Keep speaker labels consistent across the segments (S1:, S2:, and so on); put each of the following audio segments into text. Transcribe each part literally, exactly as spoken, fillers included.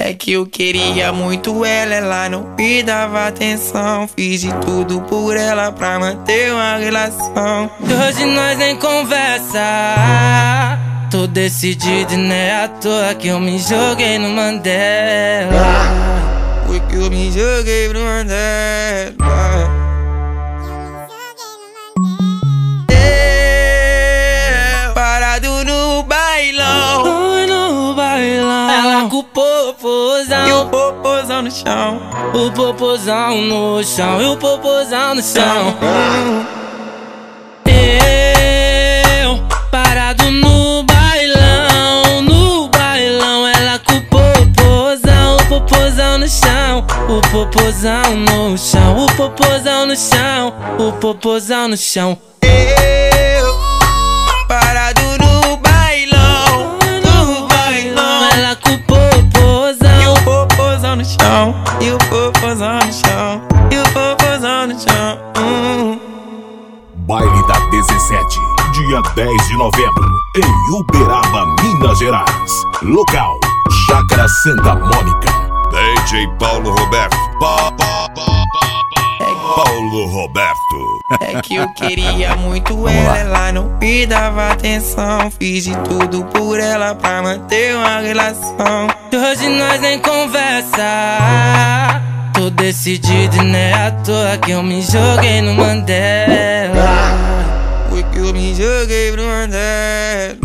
S1: É que eu queria muito ela, ela não me dava atenção. Fiz de tudo por ela pra manter uma relação.
S2: E hoje nós nem conversa. Tô decidido e não é à toa que eu me joguei no Mandela.
S1: Foi que eu me joguei pro Mandela. Eu, parado no bailão,
S2: Oi, no bailão. Ela com o popozão
S1: e o popozão no chão.
S2: O popozão no chão e o popozão no chão. Eu, parado no bailão, no bailão. Ela com o popozão, o popozão no chão. O popozão no chão, o popozão no chão. O popozão no chão.
S1: Eu, parado no bailão, no bailão.
S2: Ela com o popozão
S1: e o popozão no chão. E o popozão no chão. E o popozão no chão. hum.
S3: Baile da dezessete, dia dez de novembro, em Uberaba, Minas Gerais. Local, Chácara Santa Mônica.
S4: D J Paulo Roberto. Pa, pa, pa, pa, pa. Paulo Roberto.
S1: É que eu queria muito ela, ela não me dava atenção. Fiz de tudo por ela pra manter uma relação.
S2: E hoje nós nem conversa. Tô decidido e não é à toa que eu me joguei no Mandela.
S1: Foi que eu me joguei pro Mandela.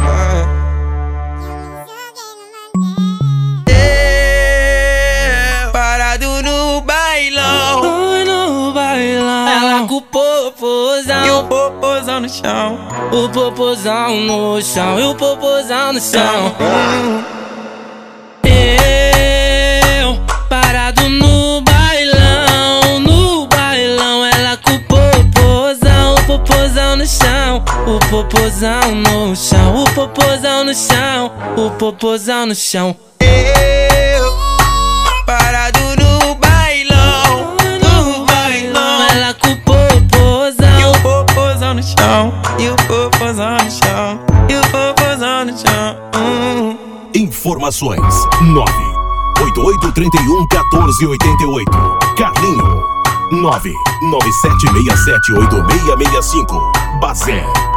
S1: Eu, parado no bailão,
S2: Oi, no bailão. Ela com o popozão
S1: e o popozão no chão.
S2: O popozão no chão e o popozão no chão. Eu, parado no bailão, no bailão. Ela com o popozão, o popozão no chão. O popozão no chão, o popozão no chão. O popozão no chão.
S1: Eu, parado no bailão, no bailão.
S2: Ela com o popozão
S1: e o popozão no chão. E o popozão no chão. E o popozão no chão. hum.
S3: Informações nove oito oito três um um quatro oito oito. Carlinho nove nove sete seis sete oito seis seis cinco. Bazé